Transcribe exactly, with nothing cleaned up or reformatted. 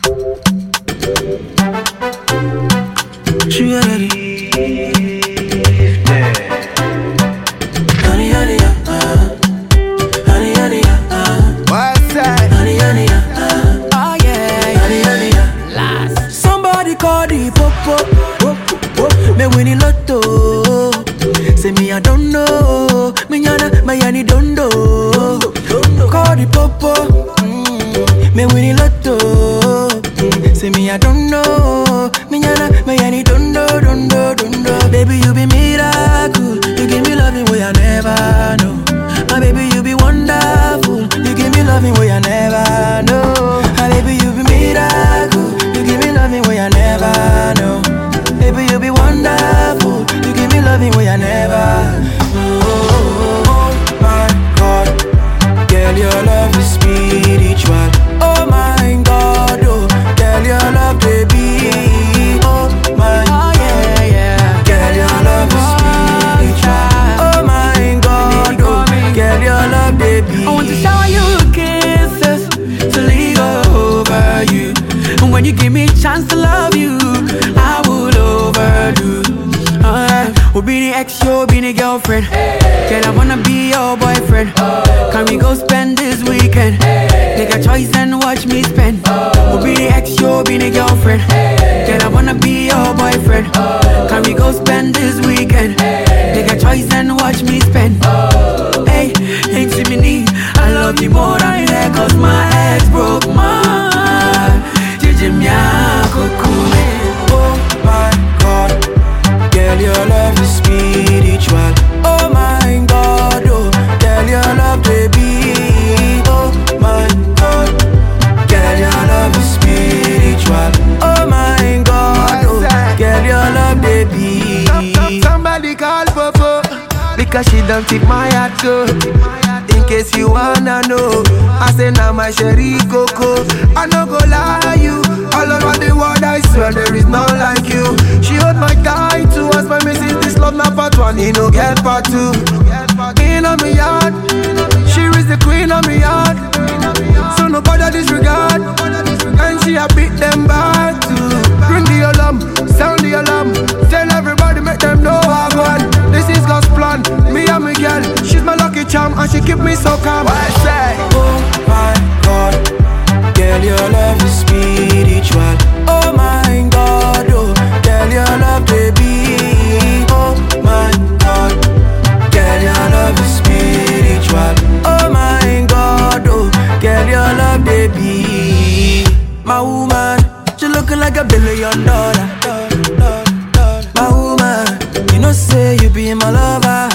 She ready. Honey, honey, uh, honey, honey, uh, What's that? honey, honey, uh, Oh yeah, honey, honey, uh. last. Somebody call the popo, popo, popo. Me winning lotto. Say me I don't know. Me yana, me yani don't know. Call the popo. Mm. Me winning lotto. Mm. Say me I don't know. Me yana, me yani don't know, don't know, don't know. Baby you be miracle. You give me loving way I never know. My baby you be wonderful. You give me loving way I never know. My baby you be miracle. You give me loving way I never know. Baby you be wonderful. You give me loving way I never. Oh, oh, oh my God, girl your love is spiritual. Oh my God, oh girl your love baby. Oh my, Oh yeah, yeah. girl your love is spiritual. Oh my God, oh girl your love baby. I want to shower you with kisses to lead over you. And when you give me a chance to love you, I will overdo. Oh, yeah. We'll be the ex, you'll be the girlfriend. Girl, I wanna be your boyfriend. Can we go spend this weekend? Take a choice and watch me spend. We'll be the ex, you'll be the girlfriend. Girl, I wanna be your boyfriend. Can we go spend this weekend? Take a choice and watch me spend. Hey, ain't see me need. I love you more than that, cause my ex broke my heart. Jijimya kukume. Oh my God, girl your love is spiritual. Oh my God, oh girl your love baby. Oh my God, girl your love is spiritual. Oh my God, oh girl your love baby. Some- some- Somebody call Popo because she don't take my heart go. In case you wanna know, I say now my sherry coco. I no go lie you, all over the world I swear there is none like you. She hold my tight to us, my missus this love not part one, you know get part two. In on me yard, she is the queen of me yard. So nobody disregard, and she a beat them back too. Ring the alarm, sound the alarm, tell everybody make them know I gone. This is God's plan, me and my girl, she's my lucky charm and she keep me so calm. I say, Oh my God, girl your love is spiritual. Oh my God, oh girl your love baby. Oh my God, girl your love is spiritual. Oh my God, oh girl your love baby. My woman, she looking like a billion dollar. My woman, you know say you be my lover.